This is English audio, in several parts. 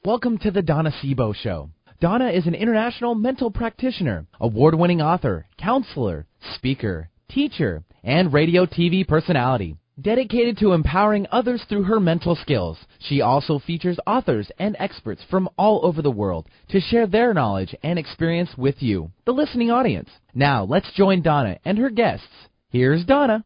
Welcome to the Donna Sebo Show. Donna is an international mental practitioner, award-winning author, counselor, speaker, teacher, and radio TV personality. Dedicated to empowering others through her mental skills, she also features authors and experts from all over the world to share their knowledge and experience with you, the listening audience. Now, let's join Donna and her guests. Here's Donna.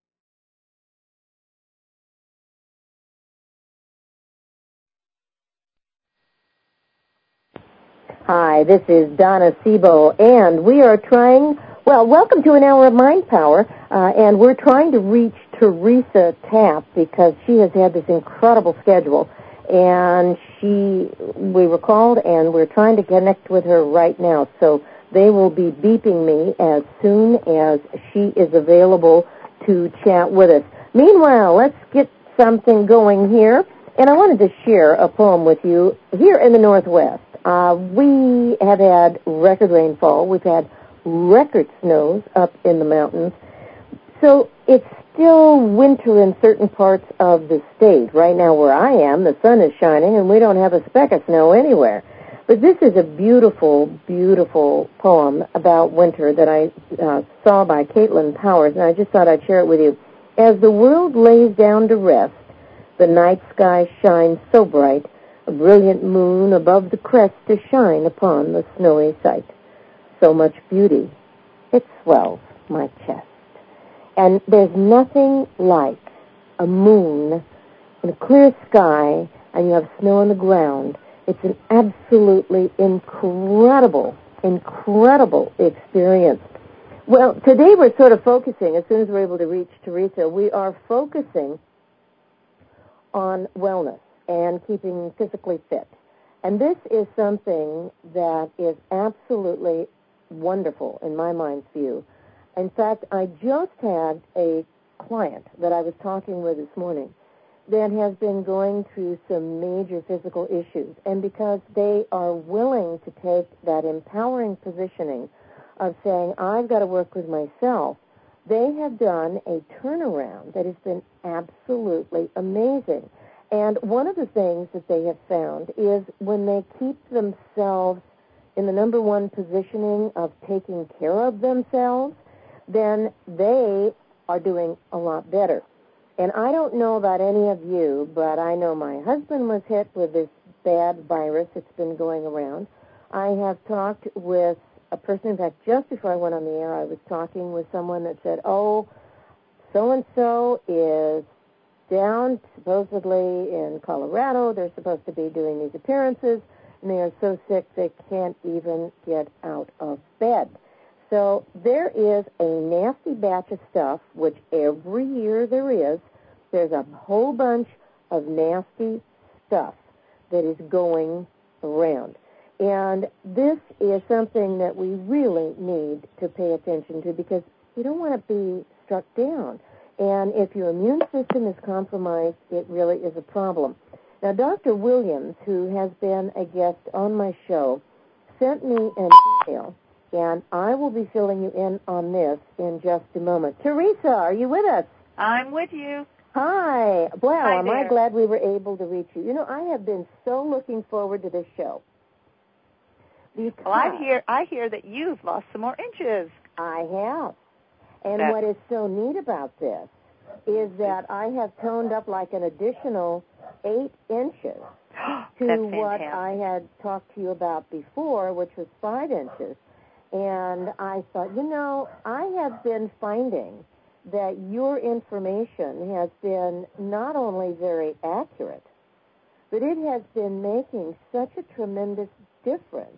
Hi, this is Donna Sebo, and we are welcome to an hour of Mind Power, and we're trying to reach Teresa Tapp because she has had this incredible schedule, and we were called, and we're trying to connect with her right now, so they will be beeping me as soon as she is available to chat with us. Meanwhile, let's get something going here, and I wanted to share a poem with you here in the Northwest. We have had record rainfall. We've had record snows up in the mountains. So it's still winter in certain parts of the state. Right now where I am, the sun is shining, and we don't have a speck of snow anywhere. But this is a beautiful, beautiful poem about winter that I saw by Caitlin Powers, and I just thought I'd share it with you. As the world lays down to rest, the night sky shines so bright, a brilliant moon above the crest to shine upon the snowy sight. So much beauty, it swells my chest. And there's nothing like a moon in a clear sky and you have snow on the ground. It's an absolutely incredible experience. Well, today we're sort of focusing, as soon as we're able to reach Teresa, we are focusing on wellness and keeping physically fit. And this is something that is absolutely wonderful in my mind's view. In fact, I just had a client that I was talking with this morning that has been going through some major physical issues. And because they are willing to take that empowering positioning of saying, I've got to work with myself, they have done a turnaround that has been absolutely amazing. And one of the things that they have found is when they keep themselves in the number one positioning of taking care of themselves, then they are doing a lot better. And I don't know about any of you, but I know my husband was hit with this bad virus that's been going around. I have talked with a person, in fact, just before I went on the air, I was talking with someone that said, oh, so-and-so is down supposedly in Colorado. They're supposed to be doing these appearances, and they are so sick they can't even get out of bed. So there is a nasty batch of stuff, which every year there is. There's a whole bunch of nasty stuff that is going around. And this is something that we really need to pay attention to because we don't want to be struck down. And if your immune system is compromised, it really is a problem. Now, Dr. Williams, who has been a guest on my show, sent me an email, and I will be filling you in on this in just a moment. Teresa, are you with us? I'm with you. Hi. Wow, Hi am there. I glad we were able to reach you. You know, I have been so looking forward to this show. Well, I hear that you've lost some more inches. I have. And what is so neat about this is that I have toned up like an additional 8 inches to what I had talked to you about before, which was 5 inches. And I thought, I have been finding that your information has been not only very accurate, but it has been making such a tremendous difference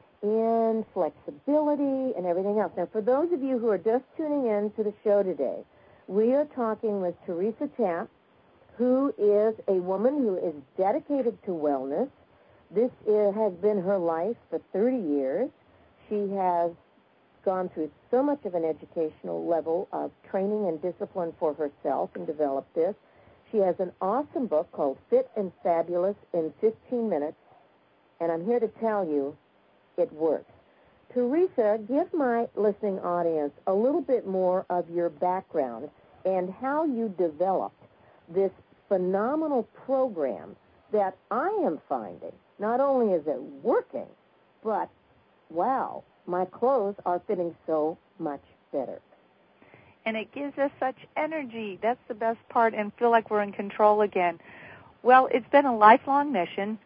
in flexibility and everything else. Now, for those of you who are just tuning in to the show today, we are talking with Teresa Tapp, who is a woman who is dedicated to wellness. This has been her life for 30 years. She has gone through so much of an educational level of training and discipline for herself and developed this. She has an awesome book called Fit and Fabulous in 15 Minutes, and I'm here to tell you it works. Teresa, give my listening audience a little bit more of your background and how you developed this phenomenal program that I am finding not only is it working, but, wow, my clothes are fitting so much better. And it gives us such energy. That's the best part, and feel like we're in control again. Well, it's been a lifelong mission.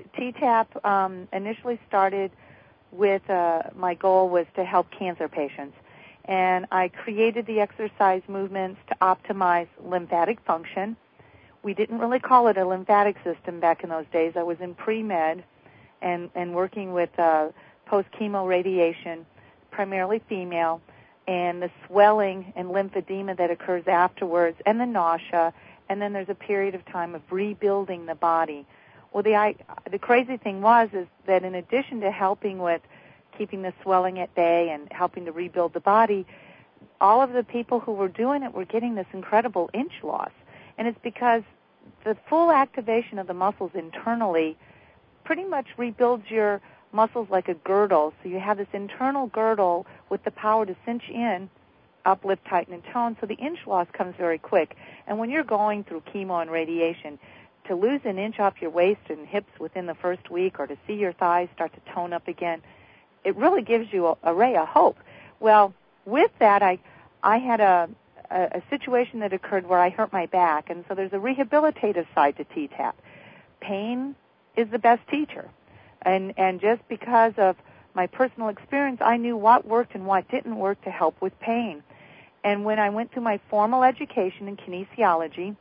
TTAP initially started with my goal was to help cancer patients. And I created the exercise movements to optimize lymphatic function. We didn't really call it a lymphatic system back in those days. I was in pre-med and working with post-chemo radiation, primarily female, and the swelling and lymphedema that occurs afterwards, and the nausea, and then there's a period of time of rebuilding the body. Well, the crazy thing is that in addition to helping with keeping the swelling at bay and helping to rebuild the body, all of the people who were doing it were getting this incredible inch loss. And it's because the full activation of the muscles internally pretty much rebuilds your muscles like a girdle. So you have this internal girdle with the power to cinch in, uplift, tighten, and tone. So the inch loss comes very quick. And when you're going through chemo and radiation, to lose an inch off your waist and hips within the first week, or to see your thighs start to tone up again, it really gives you a ray of hope. Well, with that, I had a situation that occurred where I hurt my back, and so there's a rehabilitative side to TTAP. Pain is the best teacher. And just because of my personal experience, I knew what worked and what didn't work to help with pain. And when I went through my formal education in kinesiology,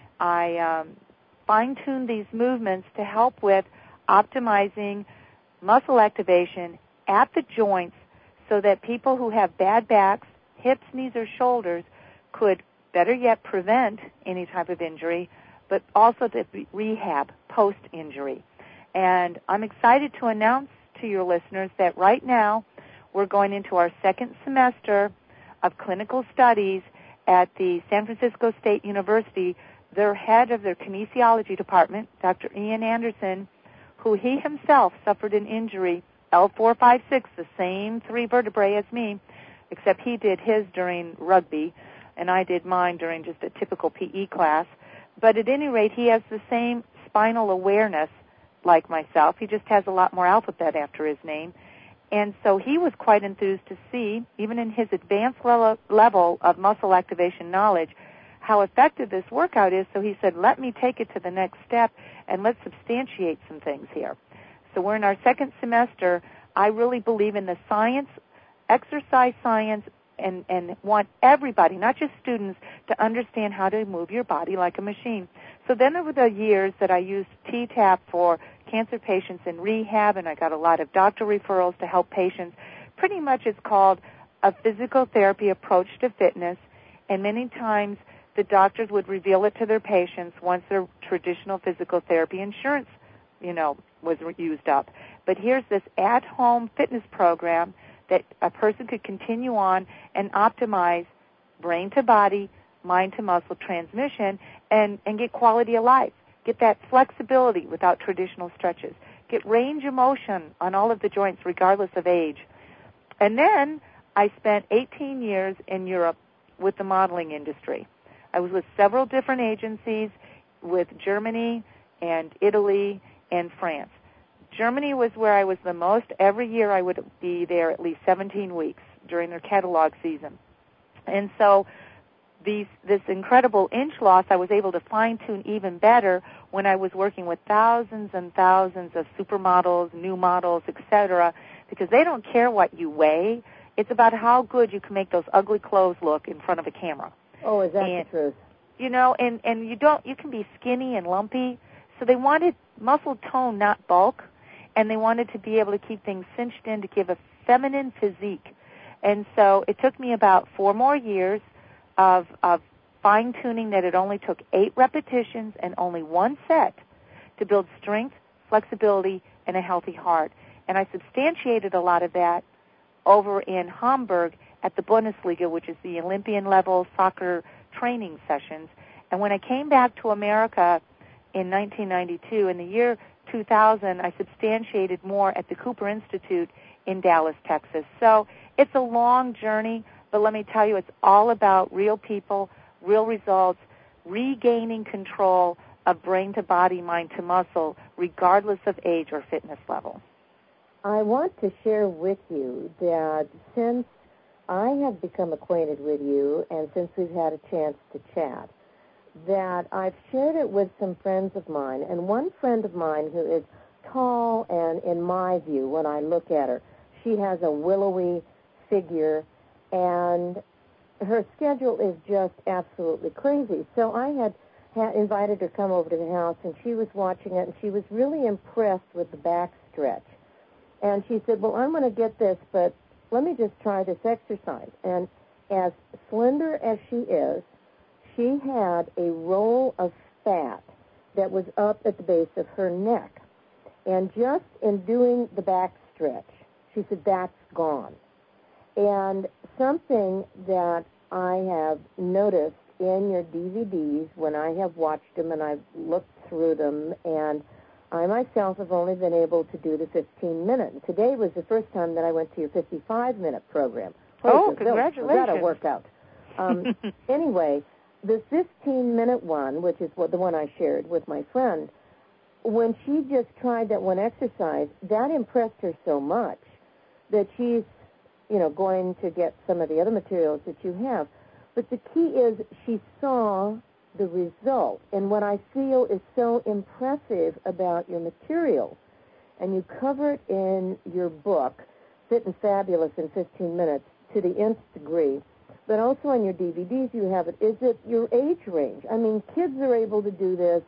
I fine-tuned these movements to help with optimizing muscle activation at the joints so that people who have bad backs, hips, knees, or shoulders could, better yet, prevent any type of injury, but also to rehab post-injury. And I'm excited to announce to your listeners that right now we're going into our second semester of clinical studies at the San Francisco State University. Their head of their kinesiology department, Dr. Ian Anderson, who he himself suffered an injury, L4-5-6, the same three vertebrae as me, except he did his during rugby, and I did mine during just a typical PE class. But at any rate, he has the same spinal awareness like myself. He just has a lot more alphabet after his name. And so he was quite enthused to see, even in his advanced level of muscle activation knowledge, how effective this workout is. So he said, let me take it to the next step and let's substantiate some things here. So we're in our second semester. I really believe in the science, exercise science, and want everybody, not just students, to understand how to move your body like a machine. So then over the years that I used TTAP for cancer patients in rehab, and I got a lot of doctor referrals to help patients, pretty much it's called a physical therapy approach to fitness, and many times the doctors would reveal it to their patients once their traditional physical therapy insurance, was used up. But here's this at-home fitness program that a person could continue on and optimize brain to body, mind to muscle transmission, and get quality of life, get that flexibility without traditional stretches, get range of motion on all of the joints regardless of age. And then I spent 18 years in Europe with the modeling industry. I was with several different agencies, with Germany and Italy and France. Germany was where I was the most. Every year I would be there at least 17 weeks during their catalog season. And so this incredible inch loss I was able to fine-tune even better when I was working with thousands and thousands of supermodels, new models, etc., because they don't care what you weigh. It's about how good you can make those ugly clothes look in front of a camera. Oh, is that the truth? And you can be skinny and lumpy. So they wanted muscle tone, not bulk. And they wanted to be able to keep things cinched in to give a feminine physique. And so it took me about 4 more years of fine-tuning that it only took 8 repetitions and only 1 set to build strength, flexibility, and a healthy heart. And I substantiated a lot of that over in Hamburg at the Bundesliga, which is the Olympian-level soccer training sessions. And when I came back to America in 1992, in the year 2000, I substantiated more at the Cooper Institute in Dallas, Texas. So it's a long journey, but let me tell you, it's all about real people, real results, regaining control of brain to body, mind to muscle, regardless of age or fitness level. I want to share with you that since I have become acquainted with you and since we've had a chance to chat, that I've shared it with some friends of mine, and one friend of mine who is tall and, in my view, when I look at her, she has a willowy figure, and her schedule is just absolutely crazy. So I had invited her to come over to the house, and she was watching it, and she was really impressed with the back stretch. And she said, well, I'm going to get this, but let me just try this exercise. And as slender as she is, she had a roll of fat that was up at the base of her neck. And just in doing the back stretch, she said, that's gone. And something that I have noticed in your DVDs when I have watched them and I've looked through them, and I myself have only been able to do the 15-minute. Today was the first time that I went to your 55-minute program. Congratulations. That a workout. Anyway, the 15-minute one, which is the one I shared with my friend, when she just tried that one exercise, that impressed her so much that she's, going to get some of the other materials that you have. But the key is she saw the result. And what I feel is so impressive about your material, and you cover it in your book, Fit and Fabulous in 15 Minutes, to the nth degree, but also on your DVDs you have it, is it your age range? I mean, kids are able to do this,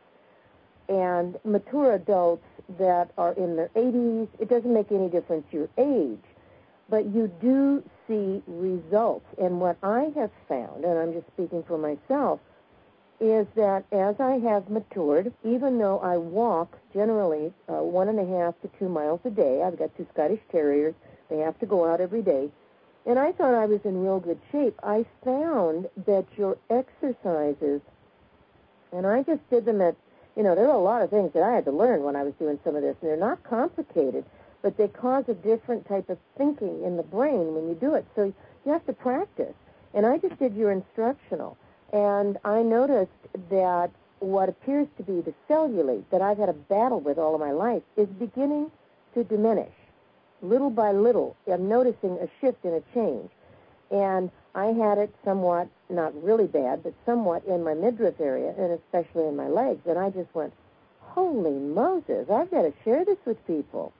and mature adults that are in their 80s, it doesn't make any difference your age, but you do see results. And what I have found, and I'm just speaking for myself, is that as I have matured, even though I walk generally 1.5 to 2 miles a day, I've got 2 Scottish Terriers, they have to go out every day, and I thought I was in real good shape. I found that your exercises, and I just did them at, there were a lot of things that I had to learn when I was doing some of this, and they're not complicated, but they cause a different type of thinking in the brain when you do it. So you have to practice. And I just did your instructional, and I noticed that what appears to be the cellulite that I've had a battle with all of my life is beginning to diminish. Little by little, I'm noticing a shift and a change. And I had it somewhat, not really bad, but somewhat in my midriff area, and especially in my legs. And I just went, holy Moses, I've got to share this with people.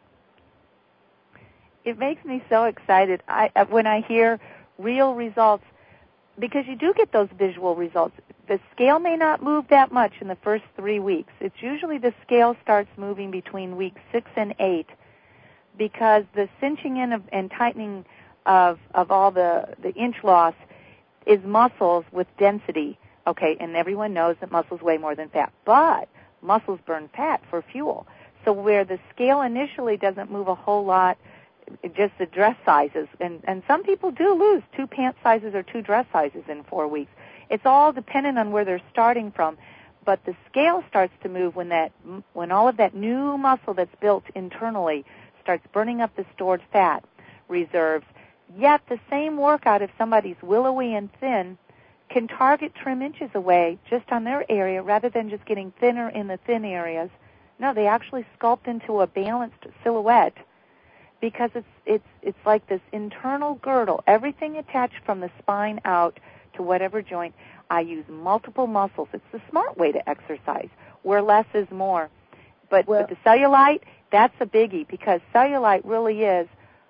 It makes me so excited when I hear real results, because you do get those visual results. The scale may not move that much in the first 3 weeks. It's usually the scale starts moving between weeks 6 and 8, because the cinching in and tightening of all the inch loss is muscles with density. Okay, and everyone knows that muscles weigh more than fat, but muscles burn fat for fuel. So where the scale initially doesn't move a whole lot, just the dress sizes, and some people do lose 2 pant sizes or 2 dress sizes in 4 weeks. It's all dependent on where they're starting from, but the scale starts to move when all of that new muscle that's built internally starts burning up the stored fat reserves. Yet the same workout, if somebody's willowy and thin, can target trim inches away just on their area rather than just getting thinner in the thin areas. No, they actually sculpt into a balanced silhouette, because it's like this internal girdle, everything attached from the spine out to whatever joint. I use multiple muscles. It's the smart way to exercise, where less is more. But the cellulite, that's a biggie, because cellulite really is,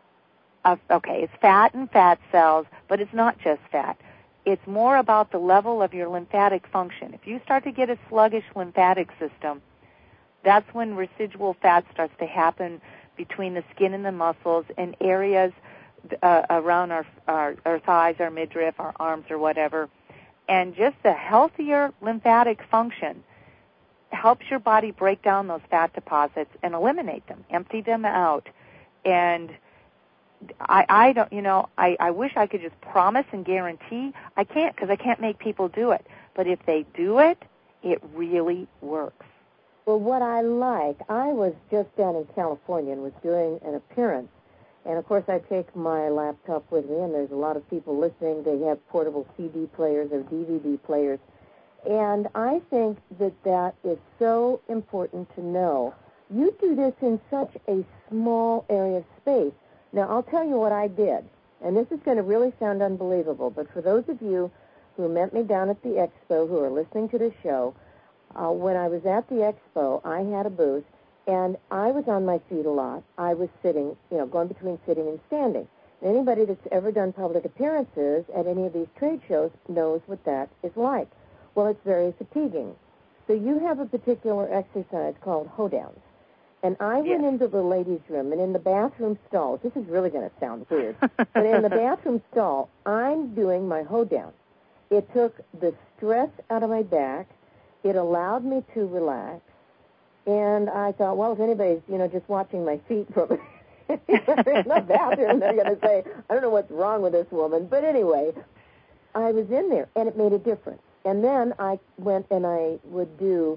it's fat and fat cells, but it's not just fat. It's more about the level of your lymphatic function. If you start to get a sluggish lymphatic system, that's when residual fat starts to happen between the skin and the muscles and areas around our thighs, our midriff, our arms, or whatever. And just a healthier lymphatic function helps your body break down those fat deposits and eliminate them, empty them out. And I don't, I wish I could just promise and guarantee. I can't, because I can't make people do it. But if they do it, it really works. Well, what I was just down in California and was doing an appearance. And, of course, I take my laptop with me, and there's a lot of people listening. They have portable CD players or DVD players. And I think that is so important to know. You do this in such a small area of space. Now, I'll tell you what I did. And this is going to really sound unbelievable, but for those of you who met me down at the expo who are listening to the show, when I was at the expo, I had a booth, and I was on my feet a lot. I was sitting, going between sitting and standing. And anybody that's ever done public appearances at any of these trade shows knows what that is like. Well, it's very fatiguing. So you have a particular exercise called hoedowns. And I went into the ladies' room, and in the bathroom stall, this is really going to sound weird, but in the bathroom stall, I'm doing my hoedown. It took the stress out of my back. It allowed me to relax. And I thought, well, if anybody's, just watching my feet from in the bathroom, they're going to say, I don't know what's wrong with this woman. But anyway, I was in there, and it made a difference. And then I went and I would do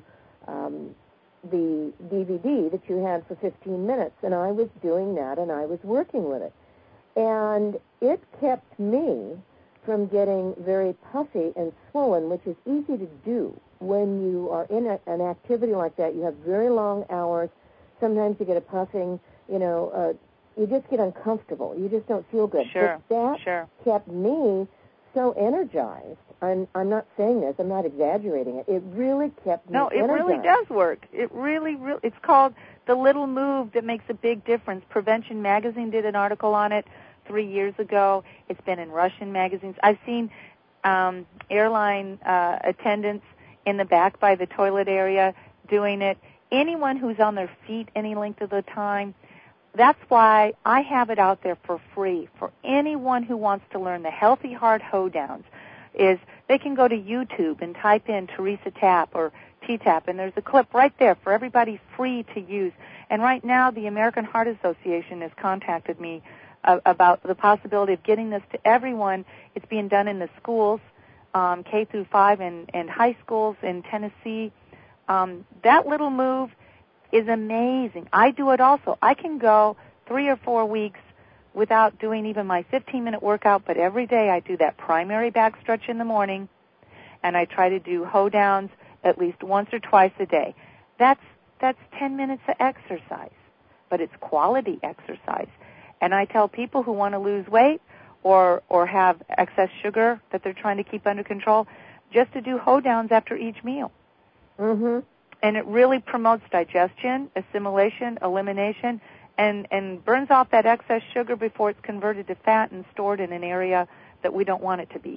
the DVD that you had for 15 minutes, and I was doing that, and I was working with it. And it kept me from getting very puffy and swollen, which is easy to do when you are in an activity like that. You have very long hours. Sometimes you get a puffing, you just get uncomfortable. You just don't feel good. Sure. But that kept me so energized. I'm not saying this. I'm not exaggerating it. It really kept me energized. No, it really does work. It really, it's called the little move that makes a big difference. Prevention Magazine did an article on it 3 years ago. It's been in Russian magazines. I've seen airline attendants in the back by the toilet area doing it. Anyone who's on their feet any length of the time, that's why I have it out there for free for anyone who wants to learn the Healthy Heart Hoedowns. Is they can go to YouTube and type in Teresa Tapp or T-Tap, and there's a clip right there for everybody free to use. And right now, the American Heart Association has contacted me about the possibility of getting this to everyone. It's being done in the schools, K through 5 and high schools in Tennessee. That little move is amazing. I do it also. I can go 3 or 4 weeks without doing even my 15-minute workout, but every day I do that primary back stretch in the morning, and I try to do hoedowns at least once or twice a day. That's 10 minutes of exercise, but it's quality exercise. And I tell people who want to lose weight or have excess sugar that they're trying to keep under control, just to do hoedowns after each meal. Mm-hmm. And it really promotes digestion, assimilation, elimination, and burns off that excess sugar before it's converted to fat and stored in an area that we don't want it to be.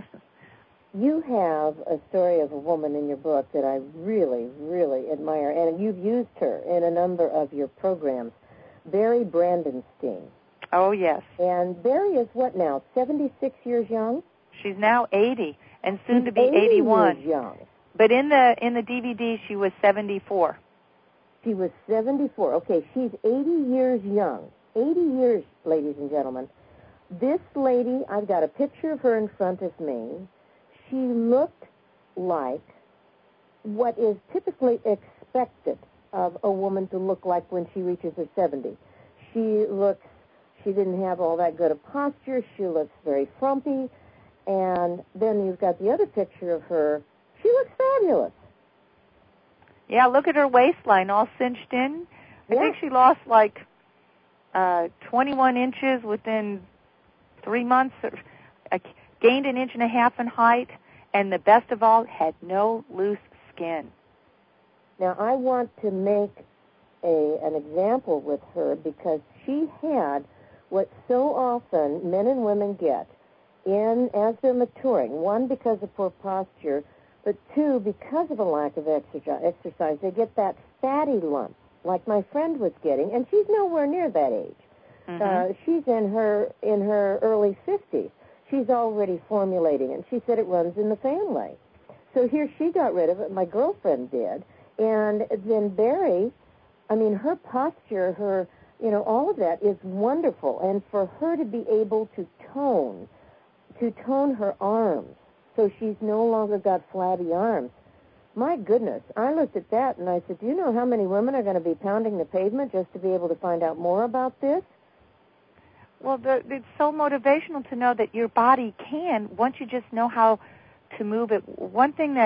You have a story of a woman in your book that I really, really admire, and you've used her in a number of your programs, Barry Brandenstein. Oh, yes. And Barry is what now, 76 years young? She's now 80 and soon She's to be 81. Years young. But in the DVD, she was 74. She was 74. Okay, she's 80 years young. 80 years, ladies and gentlemen. This lady, I've got a picture of her in front of me. She looked like what is typically expected of a woman to look like when she reaches her 70s. She didn't have all that good a posture. She looks very frumpy. And then you've got the other picture of her. She looks fabulous. Yeah, look at her waistline all cinched in. I think she lost like 21 inches within 3 months, gained 1.5 inches in height, and the best of all, had no loose skin. Now, I want to make an example with her because she had what so often men and women get as they're maturing. One, because of poor posture, but two, because of a lack of exercise, they get that fatty lump, like my friend was getting, and she's nowhere near that age. Mm-hmm. She's in her early 50s. She's already formulating, and she said it runs in the family. So here she got rid of it. My girlfriend did, and then Barry, her posture, her, all of that is wonderful, and for her to be able to tone her arms, so she's no longer got flabby arms. My goodness, I looked at that and I said, do you know how many women are going to be pounding the pavement just to be able to find out more about this? Well, it's so motivational to know that your body can, once you just know how to move it. One thing that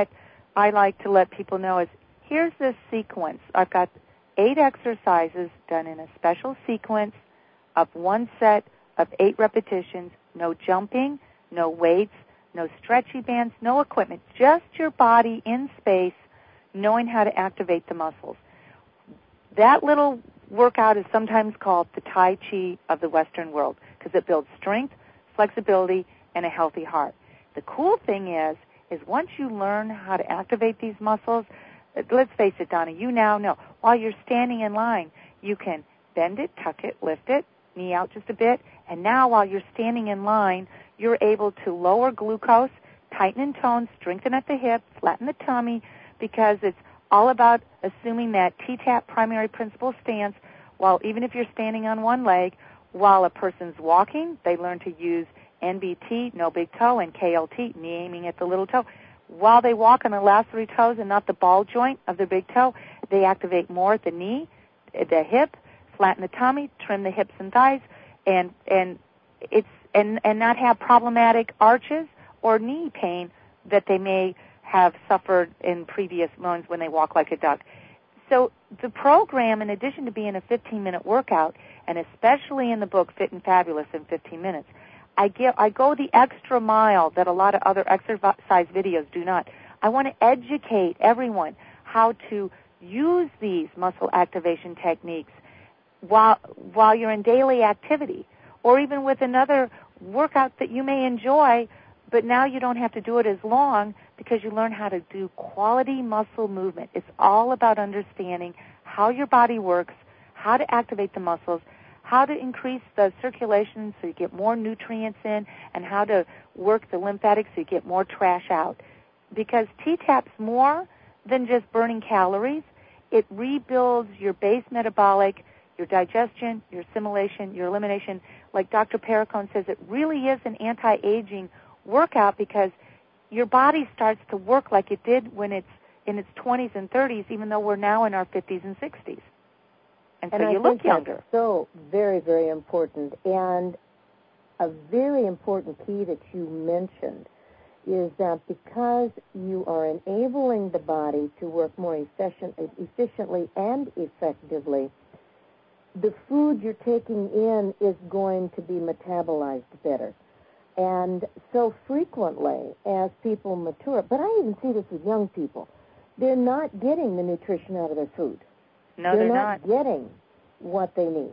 I like to let people know is, here's this sequence. I've got 8 exercises done in a special sequence of one set of 8 repetitions, no jumping, no weights, no stretchy bands, no equipment, just your body in space knowing how to activate the muscles. That little workout is sometimes called the Tai Chi of the Western world because it builds strength, flexibility, and a healthy heart. The cool thing is once you learn how to activate these muscles, let's face it, Donna, you now know, while you're standing in line, you can bend it, tuck it, lift it, knee out just a bit, and now while you're standing in line, you're able to lower glucose, tighten and tone, strengthen at the hip, flatten the tummy, because it's all about assuming that T-TAP primary principle stance, while even if you're standing on one leg, while a person's walking, they learn to use NBT, no big toe, and KLT, knee aiming at the little toe. While they walk on the last 3 toes and not the ball joint of their big toe, they activate more at the knee, the hip, flatten the tummy, trim the hips and thighs, and not have problematic arches or knee pain that they may have suffered in previous months when they walk like a duck. So the program, in addition to being a 15-minute workout, and especially in the book Fit and Fabulous in 15 minutes, I go the extra mile that a lot of other exercise videos do not. I want to educate everyone how to use these muscle activation techniques while you're in daily activity, or even with another workout that you may enjoy, but now you don't have to do it as long because you learn how to do quality muscle movement. It's all about understanding how your body works, how to activate the muscles, how to increase the circulation so you get more nutrients in, and how to work the lymphatics so you get more trash out. Because T-TAP's more than just burning calories. It rebuilds your base metabolic, your digestion, your assimilation, your elimination. Like Dr. Perricone says, it really is an anti-aging workout because your body starts to work like it did when it's in its 20s and 30s, even though we're now in our 50s and 60s. And so you look younger. That's so very, very important. And a very important key that you mentioned is that because you are enabling the body to work more efficiently and effectively, the food you're taking in is going to be metabolized better. And so frequently, as people mature, but I even see this with young people, they're not getting the nutrition out of their food. No, they're not getting what they need.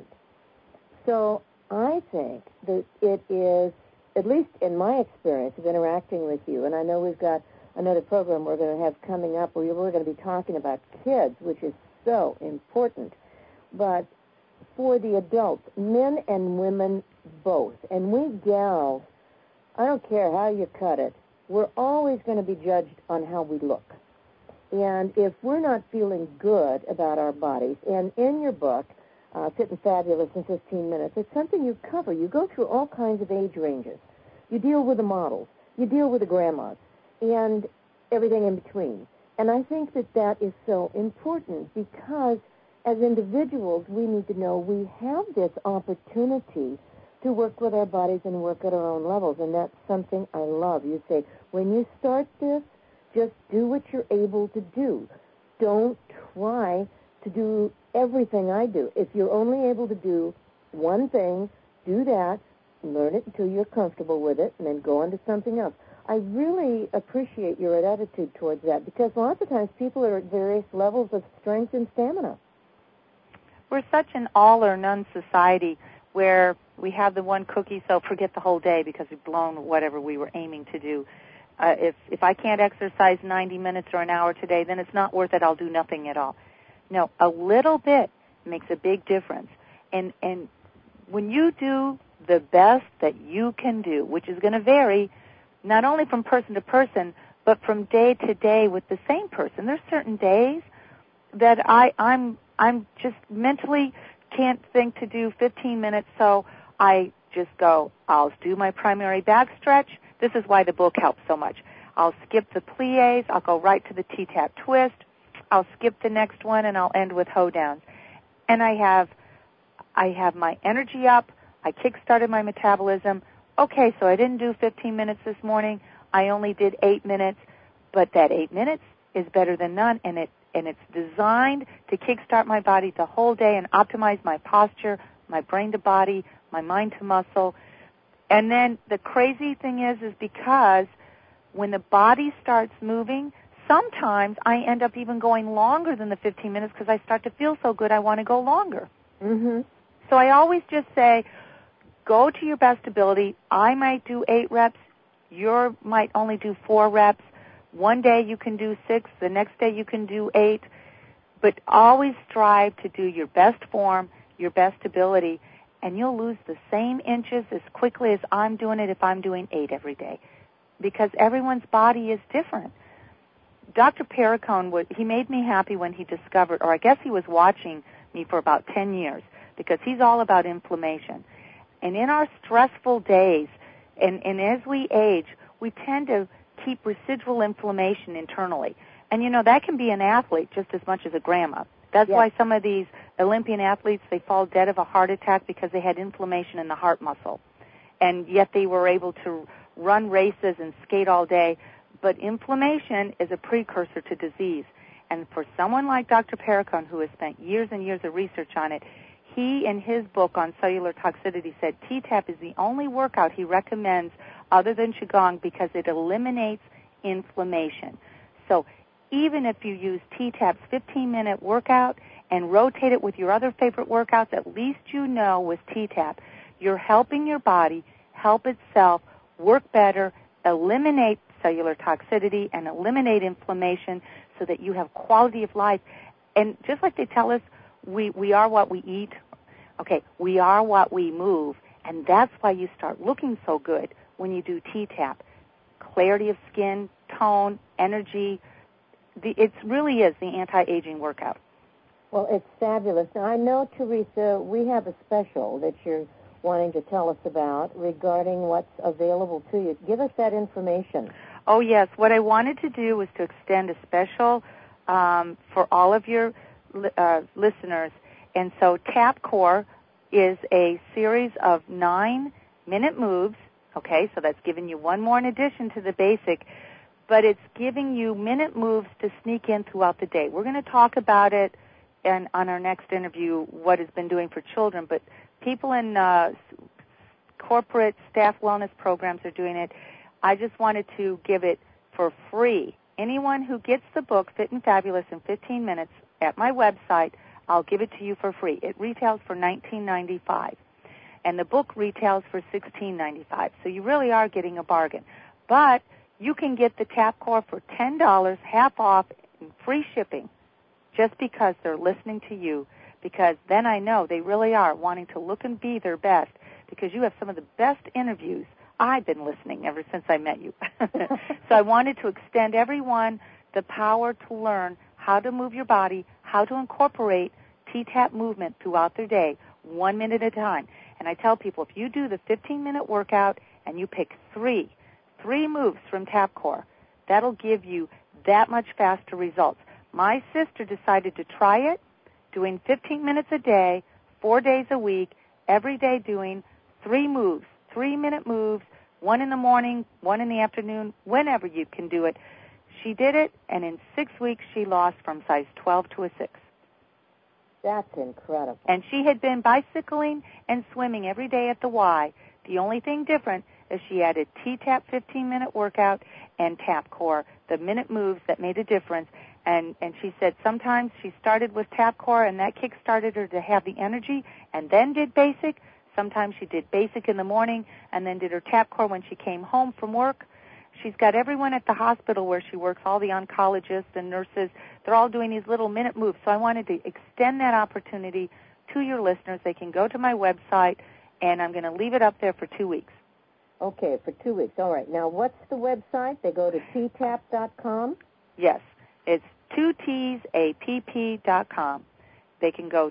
So I think that it is, at least in my experience of interacting with you, and I know we've got another program we're going to have coming up where we're going to be talking about kids, which is so important. But for the adults, men and women both, and we gals, I don't care how you cut it, we're always going to be judged on how we look. And if we're not feeling good about our bodies, and in your book, Fit and Fabulous in 15 minutes, it's something you cover. You go through all kinds of age ranges. You deal with the models. You deal with the grandmas and everything in between. And I think that that is so important because as individuals, we need to know we have this opportunity to work with our bodies and work at our own levels. And that's something I love. You say, when you start this, just do what you're able to do. Don't try to do everything I do. If you're only able to do one thing, do that, learn it until you're comfortable with it, and then go on to something else. I really appreciate your attitude towards that because lots of times people are at various levels of strength and stamina. We're such an all or none society where we have the one cookie, so forget the whole day because we've blown whatever we were aiming to do. If I can't exercise 90 minutes or an hour today, then it's not worth it. I'll do nothing at all. No, a little bit makes a big difference. And when you do the best that you can do, which is going to vary not only from person to person, but from day to day with the same person. There's certain days that I'm just mentally can't think to do 15 minutes, so I just go, I'll do my primary back stretch. This is why the book helps so much. I'll skip the plies. I'll go right to the T-tap twist. I'll skip the next one, and I'll end with hoedowns. And I have my energy up. I kick-started my metabolism. Okay, so I didn't do 15 minutes this morning. I only did 8 minutes. But that 8 minutes is better than none, and it's designed to kickstart my body the whole day and optimize my posture, my brain to body, my mind to muscle. And then the crazy thing is because when the body starts moving, sometimes I end up even going longer than the 15 minutes because I start to feel so good I want to go longer. Mm-hmm. So I always just say, go to your best ability. I might do 8 reps. You might only do 4 reps. One day you can do 6. The next day you can do 8. But always strive to do your best form, your best ability, and you'll lose the same inches as quickly as I'm doing it if I'm doing 8 every day, because everyone's body is different. Dr. Perricone, he made me happy when he discovered, or I guess he was watching me for about 10 years, because he's all about inflammation. And in our stressful days, and as we age, we tend to keep residual inflammation internally. And, that can be an athlete just as much as a grandma. That's why some of these Olympian athletes, they fall dead of a heart attack because they had inflammation in the heart muscle. And yet they were able to run races and skate all day. But inflammation is a precursor to disease. And for someone like Dr. Perricone, who has spent years and years of research on it, he, in his book on cellular toxicity, said T-TAP is the only workout he recommends other than Qigong because it eliminates inflammation. So even if you use T-TAP's 15-minute workout and rotate it with your other favorite workouts, at least you know with T-TAP, you're helping your body help itself work better, eliminate cellular toxicity, and eliminate inflammation so that you have quality of life. And just like they tell us, we are what we eat. Okay, we are what we move, and that's why you start looking so good when you do T-TAP. Clarity of skin, tone, energy. It really is the anti-aging workout. Well, it's fabulous. Now, I know, Teresa, we have a special that you're wanting to tell us about regarding what's available to you. Give us that information. Oh, yes. What I wanted to do was to extend a special for all of your listeners. And so TAPcore is a series of 9-minute moves. Okay, so that's giving you one more in addition to the basic, but it's giving you minute moves to sneak in throughout the day. We're going to talk about it on our next interview, what it's been doing for children, but people in corporate staff wellness programs are doing it. I just wanted to give it for free. Anyone who gets the book, Fit and Fabulous, in 15 minutes at my website, I'll give it to you for free. It retails for $19.95, and the book retails for $16.95. So you really are getting a bargain. But you can get the TAPcore for $10, half off, and free shipping, just because they're listening to you, because then I know they really are wanting to look and be their best, because you have some of the best interviews. I've been listening ever since I met you. So I wanted to extend everyone the power to learn how to move your body, how to incorporate T-TAP movement throughout their day, 1 minute at a time. And I tell people, if you do the 15-minute workout and you pick three moves from TAPcore, that'll give you that much faster results. My sister decided to try it, doing 15 minutes a day, 4 days a week, every day doing 3 moves, 3-minute moves, 1 in the morning, 1 in the afternoon, whenever you can do it. She did it, and in 6 weeks she lost from size 12 to a 6. That's incredible. And she had been bicycling and swimming every day at the Y. The only thing different is she added T-TAP 15-minute workout and TAPcore, the minute moves that made a difference. And she said sometimes she started with TAPcore, and that kick-started her to have the energy, and then did basic. Sometimes she did basic in the morning and then did her TAPcore when she came home from work. She's got everyone at the hospital where she works, all the oncologists and nurses. They're all doing these little minute moves. So I wanted to extend that opportunity to your listeners. They can go to my website, and I'm going to leave it up there for 2 weeks. Okay, for 2 weeks. All right. Now, what's the website? They go to ttap.com? Yes. It's 2tsapp.com. They can go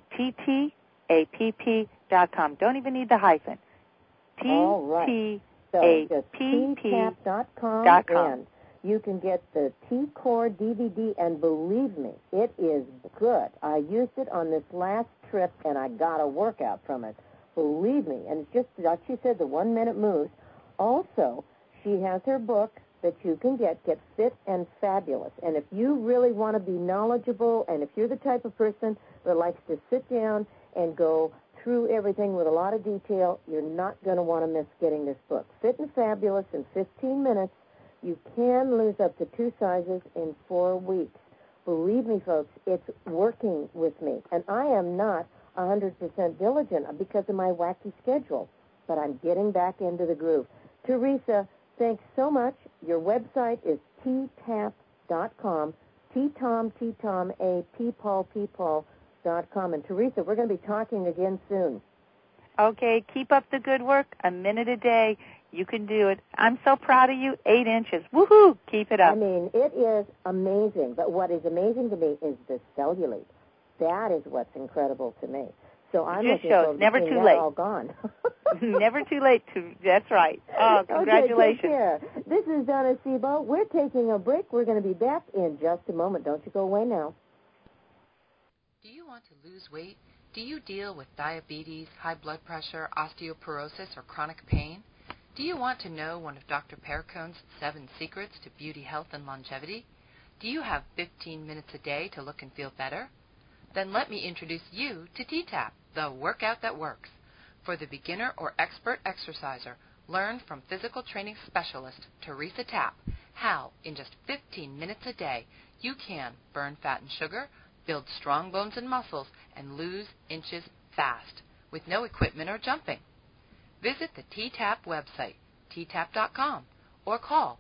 ttapp.com. Don't even need the hyphen. All right. So just ttap.com, and you can get the T-Core DVD, and believe me, it is good. I used it on this last trip, and I got a workout from it. Believe me. And it's just, like she said, the 1-minute moves. Also, she has her book, that you can get fit and fabulous. And if you really want to be knowledgeable, and if you're the type of person that likes to sit down and go through everything with a lot of detail, you're not going to want to miss getting this book. Fit and Fabulous in 15 minutes. You can lose up to 2 sizes in 4 weeks. Believe me, folks, it's working with me. And I am not 100% diligent because of my wacky schedule, but I'm getting back into the groove. Teresa, thanks so much. Your website is ttap.com, T-Tom, T-Tom, A, P-Paul, P-Paul.com. And Teresa, we're going to be talking again soon. Okay, keep up the good work. A minute a day. You can do it. I'm so proud of you. 8 inches. Woohoo! Keep it up. I mean, it is amazing. But what is amazing to me is the cellulite. That is what's incredible to me. So I'm looking forward to seeing that all gone. Never too late. That's right. Oh, congratulations. Okay, take care. This is Donna Sebo. We're taking a break. We're going to be back in just a moment. Don't you go away now. Do you want to lose weight? Do you deal with diabetes, high blood pressure, osteoporosis, or chronic pain? Do you want to know one of Dr. Perricone's 7 secrets to beauty, health, and longevity? Do you have 15 minutes a day to look and feel better? Then let me introduce you to T-Tap, the workout that works. For the beginner or expert exerciser, learn from physical training specialist Teresa Tapp how, in just 15 minutes a day, you can burn fat and sugar, build strong bones and muscles, and lose inches fast with no equipment or jumping. Visit the T-Tap website, ttap.com, or call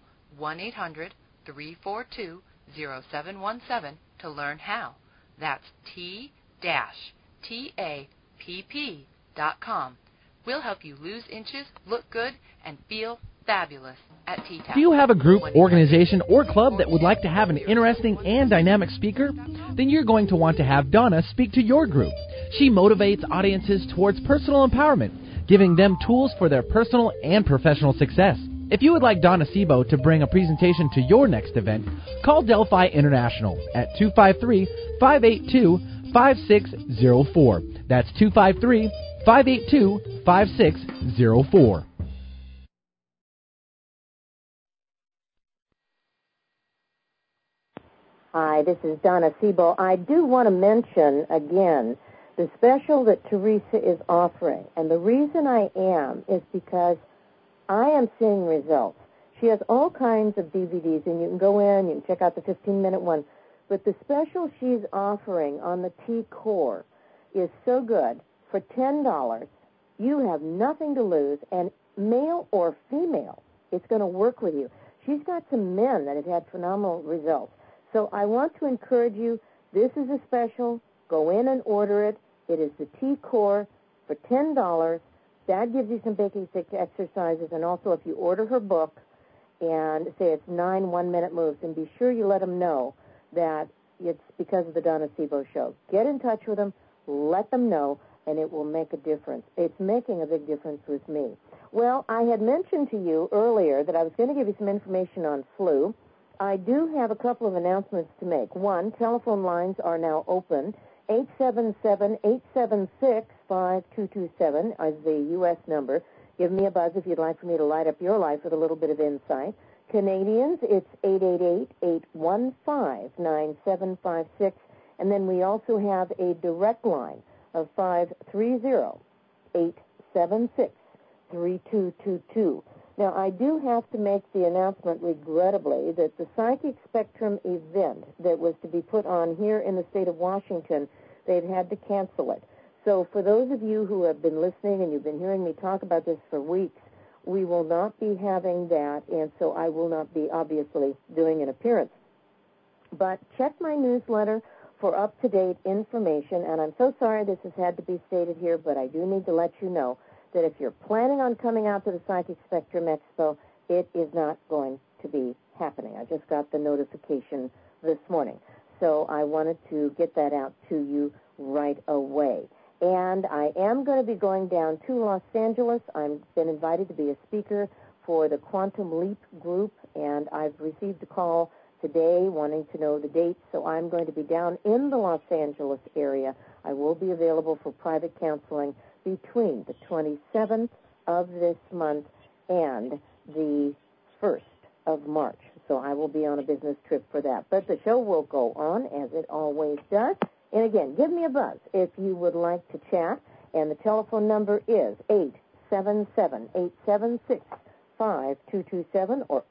1-800-342-0717 to learn how. That's T-TAPP.com. We'll help you lose inches, look good, and feel fabulous at T-Tap. Do you have a group, organization, or club that would like to have an interesting and dynamic speaker? Then you're going to want to have Donna speak to your group. She motivates audiences towards personal empowerment, giving them tools for their personal and professional success. If you would like Donna Sebo to bring a presentation to your next event, call Delphi International at 253-582-5604. That's 253-582-5604. Hi, this is Donna Sebo. I do want to mention again the special that Teresa is offering. And the reason I am is because I am seeing results. She has all kinds of DVDs, and you can go in, you can check out the 15-minute one. But the special she's offering on the T-Core is so good. For $10, you have nothing to lose, and male or female, it's going to work with you. She's got some men that have had phenomenal results. So I want to encourage you, this is a special. Go in and order it. It is the T-Core for $10. That gives you some basic exercises, and also if you order her book and say it's 9 1-minute moves, and be sure you let them know that it's because of the Donna Sebo Show. Get in touch with them, let them know, and it will make a difference. It's making a big difference with me. Well, I had mentioned to you earlier that I was going to give you some information on flu. I do have a couple of announcements to make. One, telephone lines are now open. 877-876-5227 is the U.S. number. Give me a buzz if you'd like for me to light up your life with a little bit of insight. Canadians, it's 888-815-9756. And then we also have a direct line of 530-876-3222. Now, I do have to make the announcement, regrettably, that the Psychic Spectrum event that was to be put on here in the state of Washington, they've had to cancel it. So for those of you who have been listening and you've been hearing me talk about this for weeks, we will not be having that, and so I will not be, obviously, doing an appearance. But check my newsletter for up-to-date information, and I'm so sorry this has had to be stated here, but I do need to let you know that if you're planning on coming out to the Psychic Spectrum Expo, it is not going to be happening. I just got the notification this morning. So I wanted to get that out to you right away. And I am going to be going down to Los Angeles. I've been invited to be a speaker for the Quantum Leap group, and I've received a call today wanting to know the dates. So I'm going to be down in the Los Angeles area. I will be available for private counseling between the 27th of this month and the 1st of March. So I will be on a business trip for that. But the show will go on, as it always does. And again, give me a buzz if you would like to chat. And the telephone number is 877-876-5227 or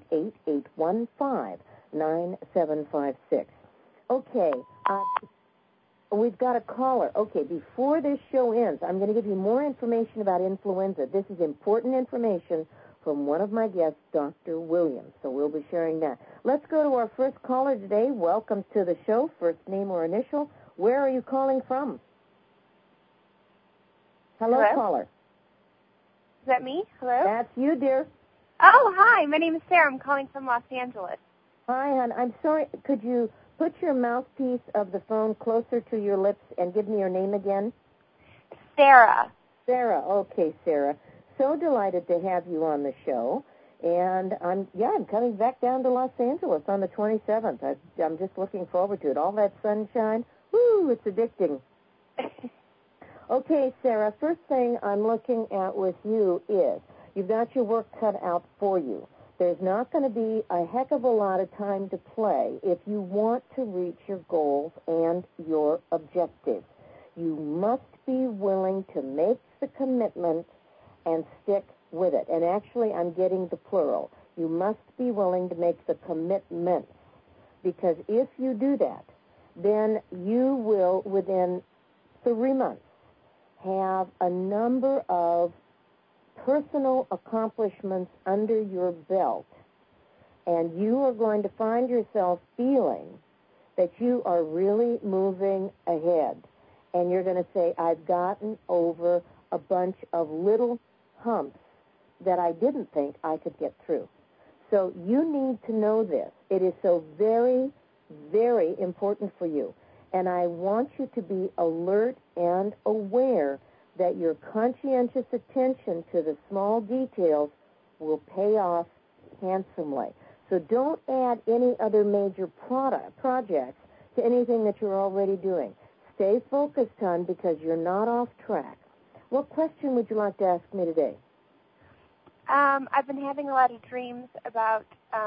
888-815-9756. Okay, we've got a caller. Okay, before this show ends, I'm going to give you more information about influenza. This is important information from one of my guests, Dr. Williams. So we'll be sharing that. Let's go to our first caller today. Welcome to the show. First name or initial. Where are you calling from? Hello, caller. Is that me? Hello? That's you, dear. Oh, hi. My name is Sarah. I'm calling from Los Angeles. Hi, hon. I'm sorry. Could you put your mouthpiece of the phone closer to your lips and give me your name again? Sarah. Sarah. Okay, Sarah. So delighted to have you on the show. And I'm coming back down to Los Angeles on the 27th. I'm just looking forward to it. All that sunshine. Woo, it's addicting. Okay, Sarah, first thing I'm looking at with you is you've got your work cut out for you. There's not going to be a heck of a lot of time to play if you want to reach your goals and your objectives. You must be willing to make the commitment and stick with it. And actually, I'm getting the plural. You must be willing to make the commitments, because if you do that, then you will, within 3 months, have a number of personal accomplishments under your belt, and you are going to find yourself feeling that you are really moving ahead. And you're going to say, I've gotten over a bunch of little humps that I didn't think I could get through. So you need to know this. It is so very, very important for you. And I want you to be alert and aware that your conscientious attention to the small details will pay off handsomely. So don't add any other major projects to anything that you're already doing. Stay focused, hon, because you're not off track. What question would you like to ask me today? I've been having a lot of dreams about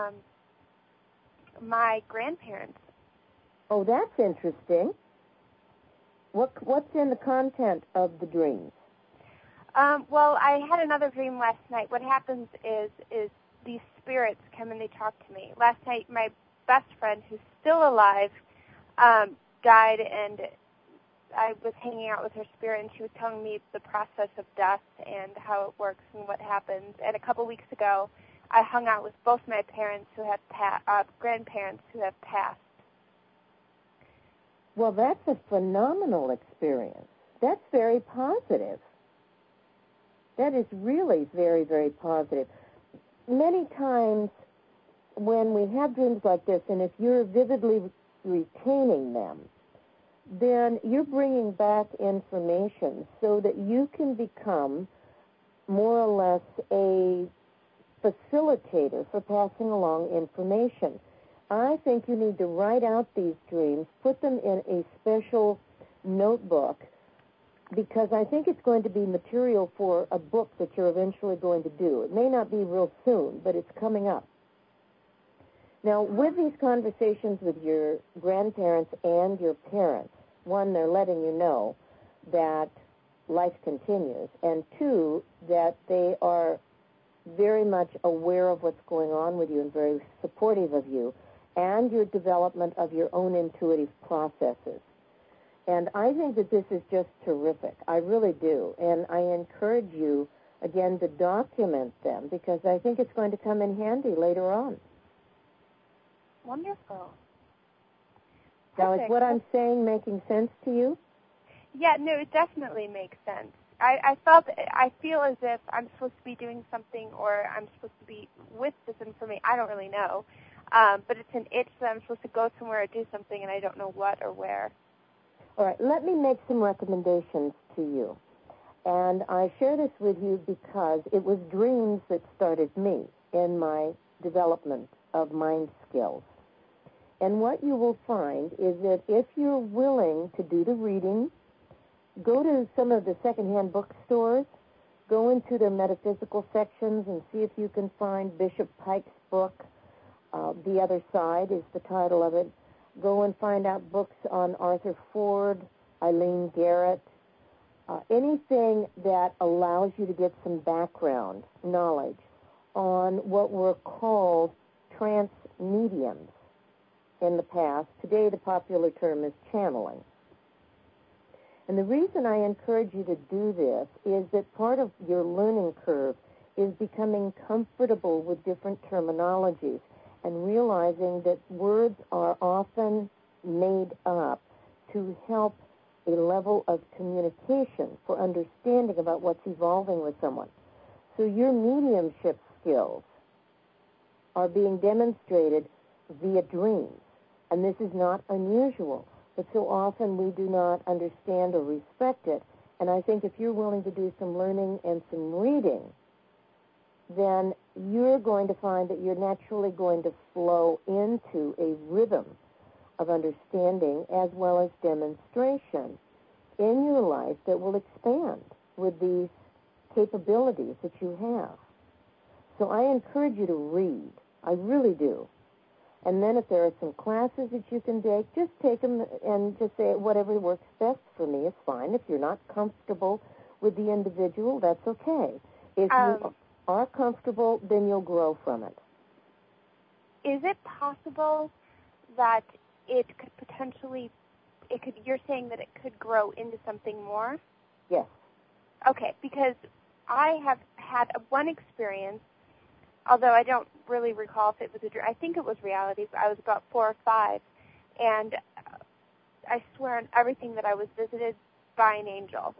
my grandparents. Oh, that's interesting. What's in the content of the dreams? Well, I had another dream last night. What happens is these spirits come and they talk to me. Last night, my best friend, who's still alive, died, and I was hanging out with her spirit, and she was telling me the process of death and how it works and what happens. And a couple weeks ago, I hung out with both my parents who have grandparents who have passed. Well, that's a phenomenal experience. That's very positive. That is really very, very positive. Many times when we have dreams like this, and if you're vividly retaining them, then you're bringing back information so that you can become more or less a facilitator for passing along information. I think you need to write out these dreams, put them in a special notebook, because I think it's going to be material for a book that you're eventually going to do. It may not be real soon, but it's coming up. Now, with these conversations with your grandparents and your parents, one, they're letting you know that life continues, and two, that they are very much aware of what's going on with you and very supportive of you and your development of your own intuitive processes. And I think that this is just terrific. I really do. And I encourage you, again, to document them, because I think it's going to come in handy later on. Wonderful. Now, is what I'm saying making sense to you? Yeah, no, it definitely makes sense. I feel as if I'm supposed to be doing something, or I'm supposed to be with this information. I don't really know. But it's an itch that I'm supposed to go somewhere or do something, and I don't know what or where. All right, let me make some recommendations to you. And I share this with you because it was dreams that started me in my development of mind skills. And what you will find is that if you're willing to do the reading, go to some of the secondhand bookstores, go into their metaphysical sections and see if you can find Bishop Pike's book. The Other Side is the title of it. Go and find out books on Arthur Ford, Eileen Garrett, anything that allows you to get some background knowledge on what were called trance mediums in the past. Today the popular term is channeling. And the reason I encourage you to do this is that part of your learning curve is becoming comfortable with different terminologies and realizing that words are often made up to help a level of communication for understanding about what's evolving with someone. So your mediumship skills are being demonstrated via dreams, and this is not unusual, but so often we do not understand or respect it. And I think if you're willing to do some learning and some reading, then you're going to find that you're naturally going to flow into a rhythm of understanding as well as demonstration in your life that will expand with these capabilities that you have. So I encourage you to read. I really do. And then if there are some classes that you can take, just take them and just say whatever works best for me is fine. If you're not comfortable with the individual, that's okay. If you are comfortable, then you'll grow from it. Is it possible that it could potentially, you're saying that it could grow into something more? Yes. Okay, because I have had one experience, although I don't really recall if it was a dream. I think it was reality. I was about 4 or 5, and I swear on everything that I was visited by an angel.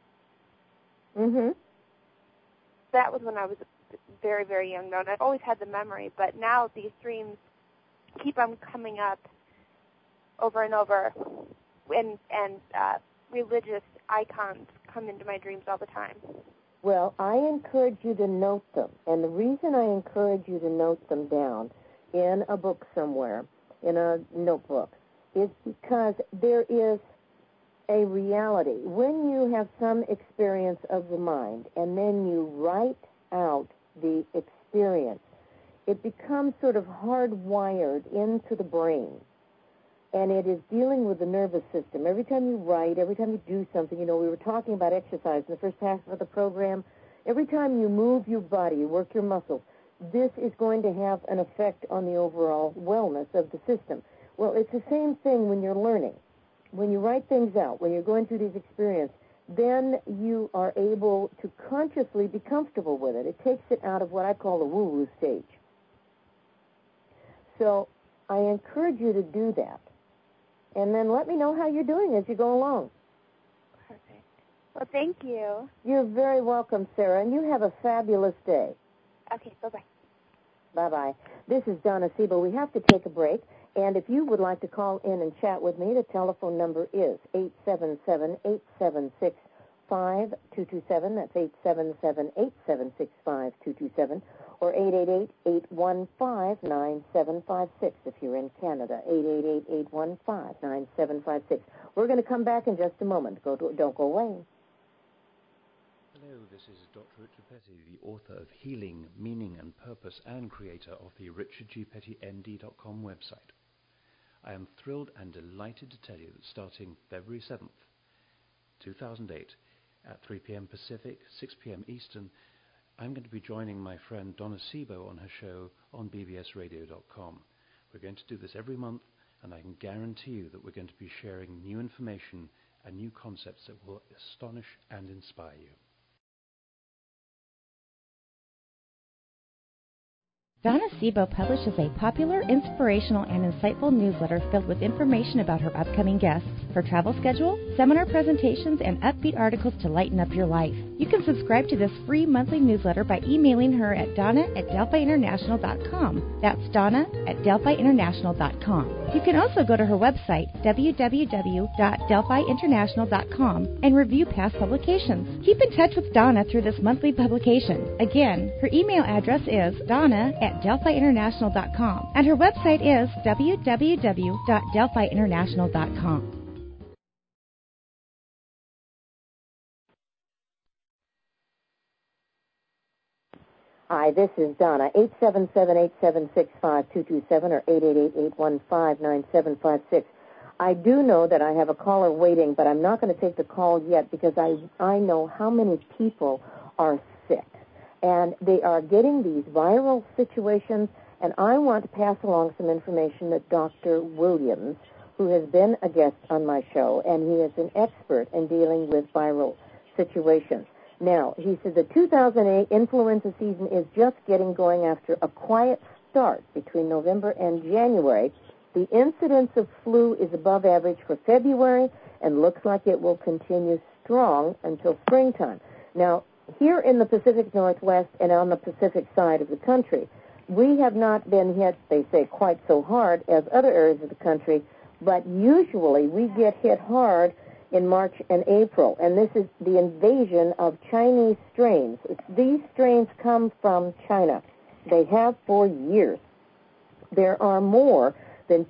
Mm-hmm. That was when I was very, very young, though, and I've always had the memory, but now these dreams keep on coming up over and over, and religious icons come into my dreams all the time. Well, I encourage you to note them, and the reason I encourage you to note them down in a book somewhere, in a notebook, is because there is a reality. When you have some experience of the mind and then you write out the experience, it becomes sort of hardwired into the brain, and it is dealing with the nervous system. Every time you write, every time you do something, we were talking about exercise in the first half of the program. Every time you move your body, you work your muscles, this is going to have an effect on the overall wellness of the system. Well, it's the same thing when you're learning. When you write things out, when you're going through these experiences, then you are able to consciously be comfortable with it. It takes it out of what I call the woo-woo stage. So I encourage you to do that. And then let me know how you're doing as you go along. Perfect. Well, thank you. You're very welcome, Sarah, and you have a fabulous day. Okay, bye-bye. Bye-bye. This is Donna Sibo. We have to take a break. And if you would like to call in and chat with me, the telephone number is 877-876-5227. That's 877-876-5227. Or 888-815-9756 if you're in Canada. 888-815-9756. We're going to come back in just a moment. Don't go away. Hello, this is Dr. Richard Petty, the author of Healing, Meaning and Purpose and creator of the richardgpettynd.com website. I am thrilled and delighted to tell you that starting February 7th, 2008, at 3 p.m. Pacific, 6 p.m. Eastern, I'm going to be joining my friend Donna Sibo on her show on bbsradio.com. We're going to do this every month, and I can guarantee you that we're going to be sharing new information and new concepts that will astonish and inspire you. Donna Sibo publishes a popular, inspirational, and insightful newsletter filled with information about her upcoming guests, her travel schedule, seminar presentations, and upbeat articles to lighten up your life. You can subscribe to this free monthly newsletter by emailing her at donna@delphiinternational.com. That's donna@delphiinternational.com. You can also go to her website, www.delphiinternational.com, and review past publications. Keep in touch with Donna through this monthly publication. Again, her email address is donna@delphiinternational.com, and her website is www.delphiinternational.com. Hi, this is Donna, 877-876-5227 or 888-815-9756. I do know that I have a caller waiting, but I'm not going to take the call yet because I know how many people are sick. And they are getting these viral situations, and I want to pass along some information that Dr. Williams, who has been a guest on my show, and he is an expert in dealing with viral situations. Now, he said the 2008 influenza season is just getting going after a quiet start between November and January. The incidence of flu is above average for February and looks like it will continue strong until springtime. Now, here in the Pacific Northwest and on the Pacific side of the country, we have not been hit, they say, quite so hard as other areas of the country, but usually we get hit hard in March and April, and this is the invasion of Chinese strains. These strains come from China. They have for years. There are more than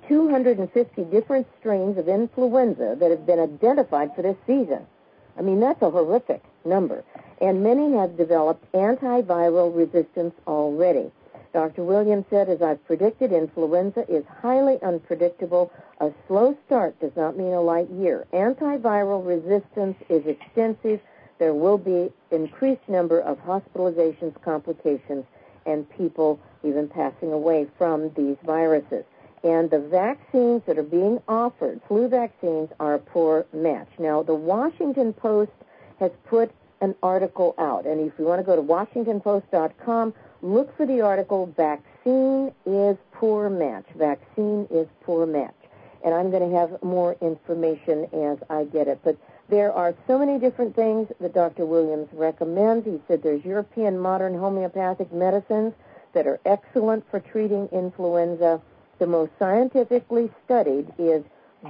250 different strains of influenza that have been identified for this season. I mean, that's a horrific number, and many have developed antiviral resistance already. Dr. Williams said, as I've predicted, influenza is highly unpredictable. A slow start does not mean a light year. Antiviral resistance is extensive. There will be increased number of hospitalizations, complications, and people even passing away from these viruses. And the vaccines that are being offered, flu vaccines, are a poor match. Now, the Washington Post has put an article out, and if you want to go to WashingtonPost.com, look for the article, Vaccine is Poor Match. Vaccine is Poor Match. And I'm going to have more information as I get it. But there are so many different things that Dr. Williams recommends. He said there's European modern homeopathic medicines that are excellent for treating influenza. The most scientifically studied is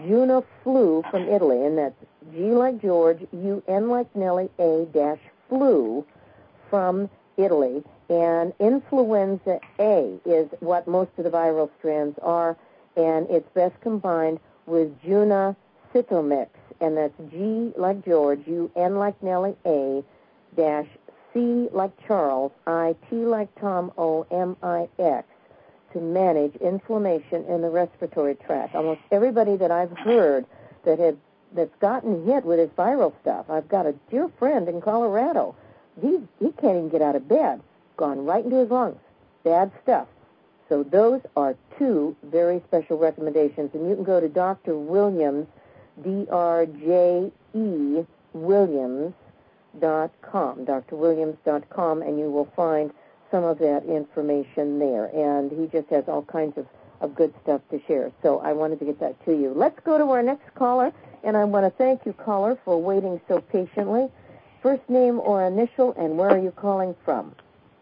Junaflu from Italy, and that's G like George, U-N like Nelly, A-flu from Italy. And influenza A is what most of the viral strands are, and it's best combined with Junacitomix, and that's G like George, U-N like Nelly, A-C like Charles, I-T like Tom, O-M-I-X, to manage inflammation in the respiratory tract. Almost everybody that I've heard that's gotten hit with this viral stuff, I've got a dear friend in Colorado. He can't even get out of bed. Gone right into his lungs. Bad stuff. So those are two very special recommendations. And you can go to Dr. Williams, D-R-J-E, Williams.com, drwilliams.com, and you will find some of that information there. And he just has all kinds of good stuff to share. So I wanted to get that to you. Let's go to our next caller, and I want to thank you, caller, for waiting so patiently. First name or initial, and where are you calling from?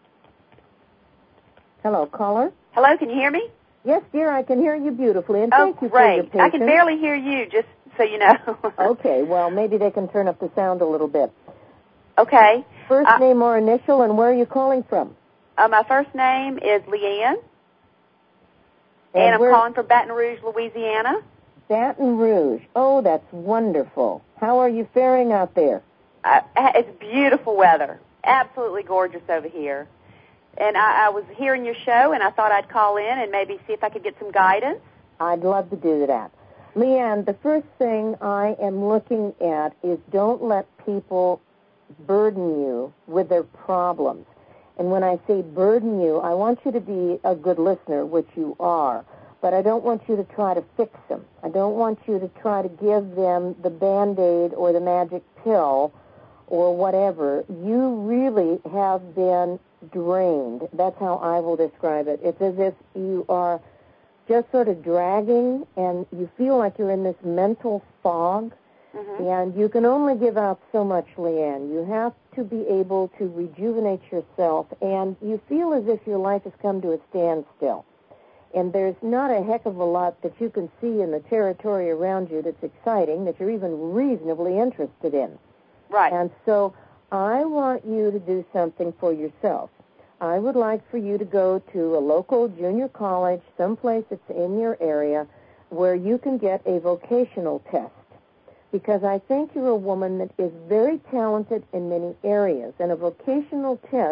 Hello, caller. Hello, can you hear me? Yes, dear, I can hear you beautifully, and thank you for your patience. I can barely hear you, just so you know. Okay, well, maybe they can turn up the sound a little bit. Okay. First name or initial, and where are you calling from? My first name is Leanne, and I'm calling from Baton Rouge, Louisiana. Baton Rouge. Oh, that's wonderful. How are you faring out there? It's beautiful weather. Absolutely gorgeous over here. And I was hearing your show, and I thought I'd call in and maybe see if I could get some guidance. I'd love to do that. Leanne, the first thing I am looking at is don't let people burden you with their problems. And when I say burden you, I want you to be a good listener, which you are, but I don't want you to try to fix them. I don't want you to try to give them the Band-Aid or the magic pill or whatever. You really have been drained. That's how I will describe it. It's as if you are just sort of dragging and you feel like you're in this mental fog, and you can only give out so much, Leanne. You have to be able to rejuvenate yourself, and you feel as if your life has come to a standstill. And there's not a heck of a lot that you can see in the territory around you that's exciting, that you're even reasonably interested in. Right. And so I want you to do something for yourself. I would like for you to go to a local junior college, someplace that's in your area, where you can get a vocational test. Because I think you're a woman that is very talented in many areas, and a vocational test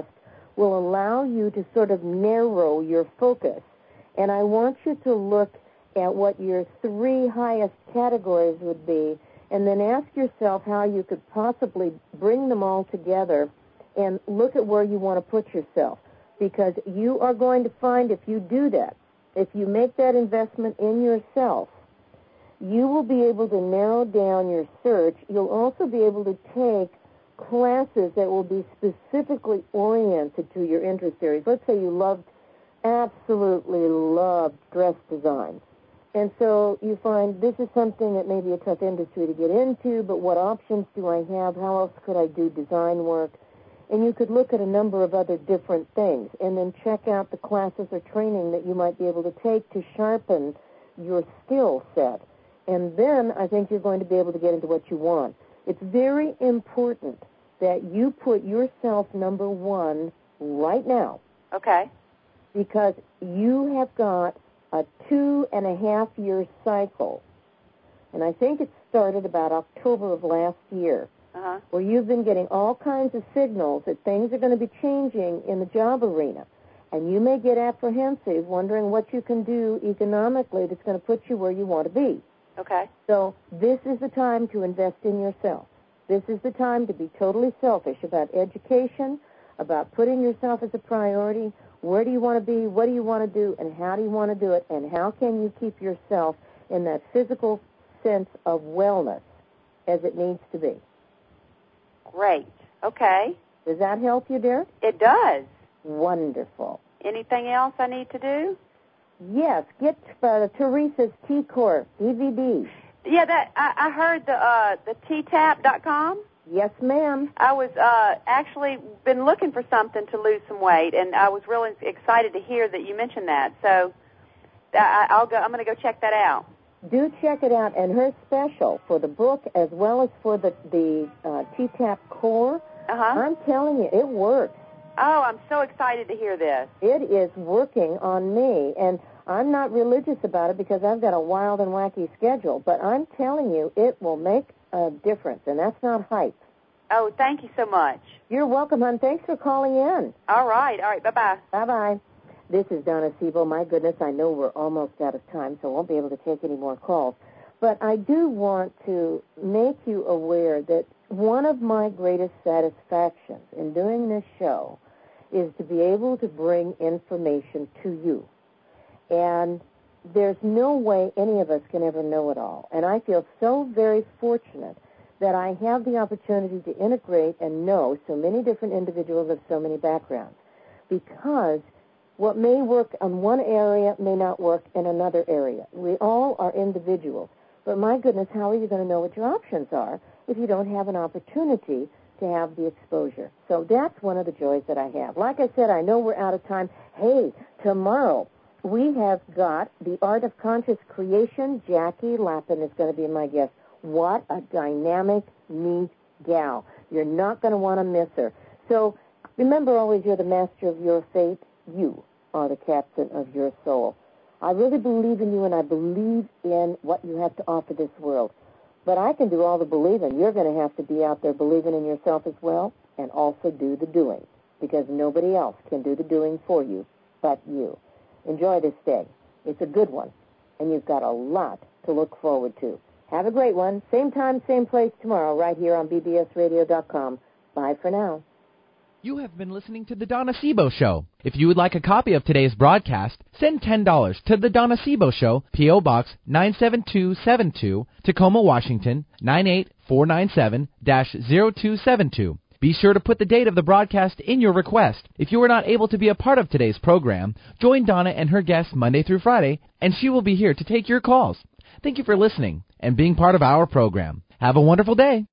will allow you to sort of narrow your focus. And I want you to look at what your 3 highest categories would be, and then ask yourself how you could possibly bring them all together and look at where you want to put yourself. Because you are going to find, if you do that, if you make that investment in yourself, you will be able to narrow down your search. You'll also be able to take classes that will be specifically oriented to your interest areas. Let's say you absolutely loved dress design. And so you find this is something that may be a tough industry to get into, but what options do I have? How else could I do design work? And you could look at a number of other different things and then check out the classes or training that you might be able to take to sharpen your skill set. And then I think you're going to be able to get into what you want. It's very important that you put yourself number 1 right now. Okay. Because you have got a 2.5-year cycle. And I think it started about October of last year, where you've been getting all kinds of signals that things are going to be changing in the job arena. And you may get apprehensive, wondering what you can do economically that's going to put you where you want to be. Okay. So this is the time to invest in yourself. This is the time to be totally selfish about education, about putting yourself as a priority. Where do you want to be? What do you want to do? And how do you want to do it? And how can you keep yourself in that physical sense of wellness as it needs to be? Great. Okay. Does that help you, dear? It does. Wonderful. Anything else I need to do? Yes. Get Teresa's T-Core DVD. Yeah, that I heard the TTAP.com. Yes, ma'am. I was actually been looking for something to lose some weight, and I was really excited to hear that you mentioned that. So I'm going to go check that out. Do check it out. And her special for the book as well as for the TTAP Core, I'm telling you, it works. Oh, I'm so excited to hear this. It is working on me, and I'm not religious about it because I've got a wild and wacky schedule, but I'm telling you, it will make a difference, and that's not hype. Oh, thank you so much. You're welcome, hon. Thanks for calling in. All right. Bye-bye. Bye-bye. This is Donna Siebel. My goodness, I know we're almost out of time, so I won't be able to take any more calls. But I do want to make you aware that one of my greatest satisfactions in doing this show is to be able to bring information to you. And there's no way any of us can ever know it all. And I feel so very fortunate that I have the opportunity to integrate and know so many different individuals of so many backgrounds. Because what may work in one area may not work in another area. We all are individuals. But my goodness, how are you going to know what your options are if you don't have an opportunity to have the exposure? So that's one of the joys that I have. Like I said, I know we're out of time. Hey, tomorrow we have got The Art of Conscious Creation. Jackie Lappin is going to be my guest. What a dynamic, neat gal. You're not going to want to miss her. So remember always, you're the master of your fate. You are the captain of your soul. I really believe in you, and I believe in what you have to offer this world. But I can do all the believing. You're going to have to be out there believing in yourself as well, and also do the doing, because nobody else can do the doing for you but you. Enjoy this day. It's a good one, and you've got a lot to look forward to. Have a great one. Same time, same place tomorrow, right here on bbsradio.com. Bye for now. You have been listening to The Donna Siebel Show. If you would like a copy of today's broadcast, send $10 to The Donna Siebel Show, P.O. Box 97272, Tacoma, Washington, 98497-0272. Be sure to put the date of the broadcast in your request. If you are not able to be a part of today's program, join Donna and her guests Monday through Friday, and she will be here to take your calls. Thank you for listening and being part of our program. Have a wonderful day.